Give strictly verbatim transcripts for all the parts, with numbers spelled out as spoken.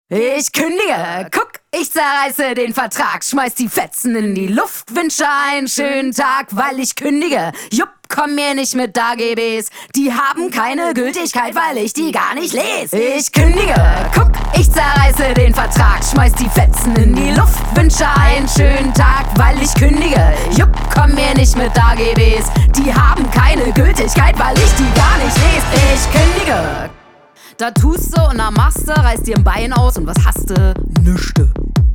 Ich kündige, guck, ich zerreiße den Vertrag, schmeiß die Fetzen in die Luft, wünsche einen schönen Tag, weil ich kündige. Jupp, komm mir nicht mit A G Bs, die haben keine Gültigkeit, weil ich die gar nicht lese. Ich kündige, guck, ich zerreiße den Vertrag, schmeiß die Fetzen in die Luft, wünsche einen schönen Tag, weil ich kündige. Jupp, komm mir nicht mit A G Bs, die haben keine Gültigkeit, weil ich die gar nicht lese. Ich kündige. Da tust du und da machst du, reißt dir ein Bein aus und was hast du? Nüchte.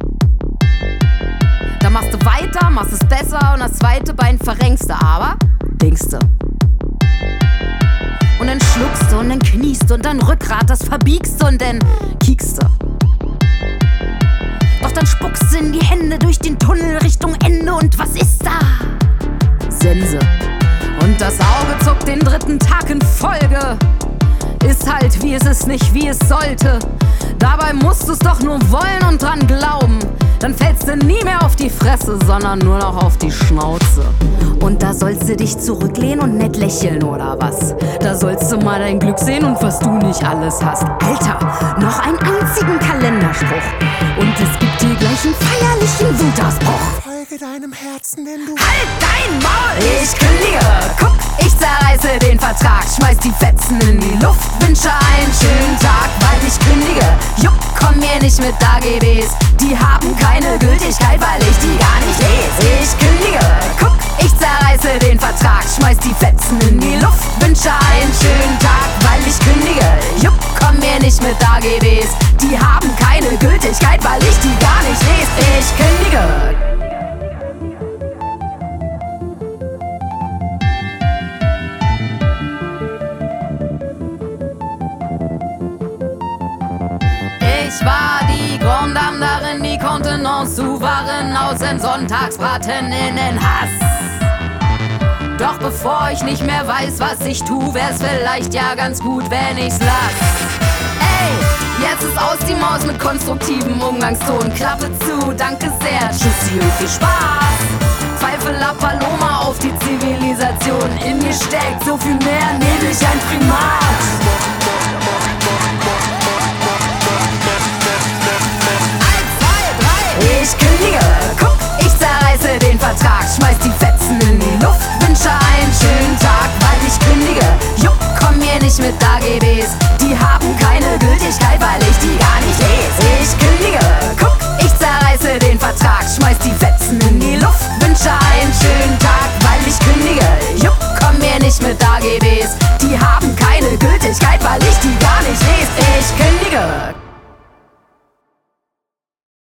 Da machst du weiter, machst es besser und das zweite Bein verrenkst du, aber denkst du. Und dann schluckst du und dann kniest du und dann Rückgrat, das verbiegst du und dann kiekst du. Doch dann spuckst du in die Hände durch den Tunnel Richtung Ende und was ist da? Sense. Und das Auge zuckt den dritten Tag in Folge. Ist halt wie es ist, nicht wie es sollte. Dabei musst du's doch nur wollen und dran glauben. Dann fällst du nie mehr auf die Fresse, sondern nur noch auf die Schnauze. Und da sollst du dich zurücklehnen und nett lächeln, oder was? Da sollst du mal dein Glück sehen und was du nicht alles hast. Alter, noch einen einzigen Kalenderspruch und es gibt dir gleich einen feierlichen Wutausbruch. Folge deinem Herzen, denn du... Halt dein Maul! Ich kündige, guck, ich zerreiße den Vertrag, schmeiß die Fetzen in die Luft, wünsche einen schönen Tag, weil ich kündige. Jupp, komm mir nicht mit A G Bs, die haben keine Gültigkeit, weil ich die gar nicht lese. Ich kündige, guck, ich zerreiße den Vertrag, schmeiß die Fetzen in die Luft, wünsche einen schönen Tag, weil ich kündige. Jupp, komm mir nicht mit A G Bs, die haben keine Gültigkeit, weil ich die gar nicht lese. Ich kündige. Ich war die Grande Dame darin, die Kontenance zu wahren, aus dem Sonntagsbraten in den Hass. Doch bevor ich nicht mehr weiß, was ich tu, wär's vielleicht ja ganz gut, wenn ich's lass. Ey, jetzt ist aus die Maus mit konstruktivem Umgangston. Klappe zu, danke sehr, tschüssi und viel Spaß. Pfeife La Paloma auf die Zivilisation. In mir steckt so viel mehr, nämlich ein Primat. Ich kündige, guck, ich zerreiße den Vertrag, schmeiß die Fetzen in die Luft, wünsche einen schönen Tag, weil ich kündige. Jupp, komm mir nicht mit A G Bs, die haben keine Gültigkeit, weil ich die gar